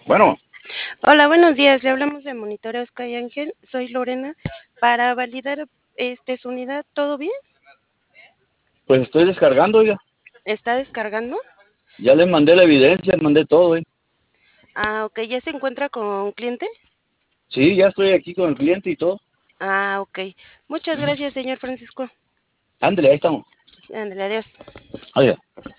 Bueno, Hola, buenos días. Le hablamos de Monitoreo Sky Ángel. Soy Lorena. Para validar su unidad, ¿todo bien? pues estoy descargando, oiga. ¿Está descargando? Ya le mandé la evidencia, le mandé todo, eh. Ah, ok. ¿Ya se encuentra con cliente? Sí, ya estoy aquí con el cliente y todo. Ah, ok. Muchas Ujú. gracias, señor Francisco. Ándale, ahí estamos. Ándale, adiós. Oiga.